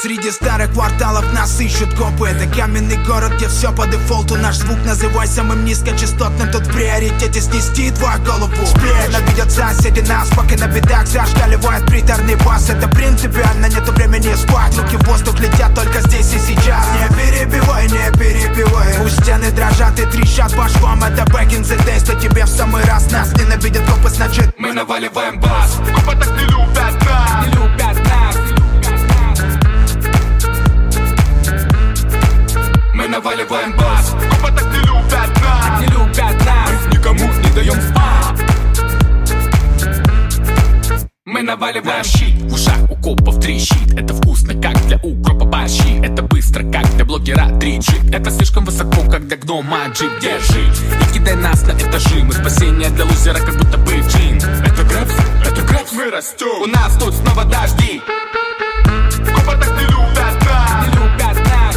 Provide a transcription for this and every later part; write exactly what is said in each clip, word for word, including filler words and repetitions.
Среди старых кварталов нас ищут копы. Это каменный город, где все по дефолту. Наш звук называй самым низкочастотным. Тут в приоритете снести твою голову. Ненавидят соседи нас, пока на бедах зашкаливает приторный бас. Это принципиально, нету времени спать. Руки в воздух летят только здесь и сейчас. Не перебивай, не перебивай. Пусть стены дрожат и трещат по швам. Это back in the days, то тебе в самый раз. Нас ненавидят копы, значит мы наваливаем бас. Копы так не любят нас, не любят нас. Мы наваливаем бас. Копы так не любят нас, не любят нас. Мы никому не даем спать. Мы наваливаем щит. В ушах у копов трещит. Это вкусно, как для укропа борщи. Это быстро, как для блогера три джи. Это слишком высоко, как для гнома джип. Держи и кидай нас на этажи. Мы спасение для лузера, как будто бы джин. Это грэпс, это грэпс, мы растем. У нас тут снова дожди. Копы так не любят нас, не любят нас.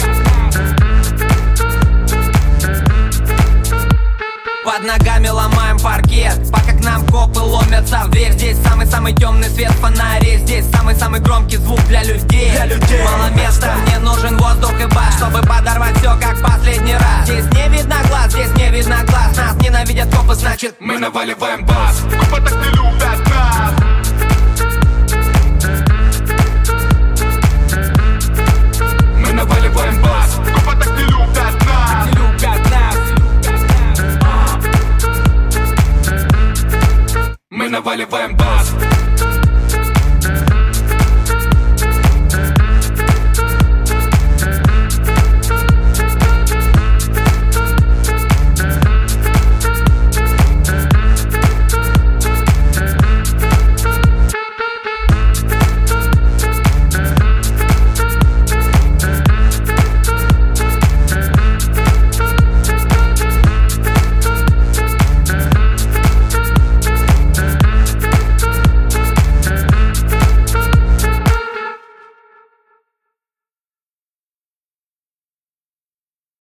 Под ногами ломаем паркет, пока к нам копы ломятся в дверь. Здесь самый-самый темный свет фонарей. Здесь самый-самый громкий звук для людей. Для людей. Мало места, мне нужен воздух и бас, чтобы подорвать все как последний раз. Здесь не видно глаз, здесь не видно глаз. Нас ненавидят копы, значит мы наваливаем бас. Копы так не любят нас. Мы наваливаем бас. Копы так не любят нас, не любят нас. мы наваливаем бас.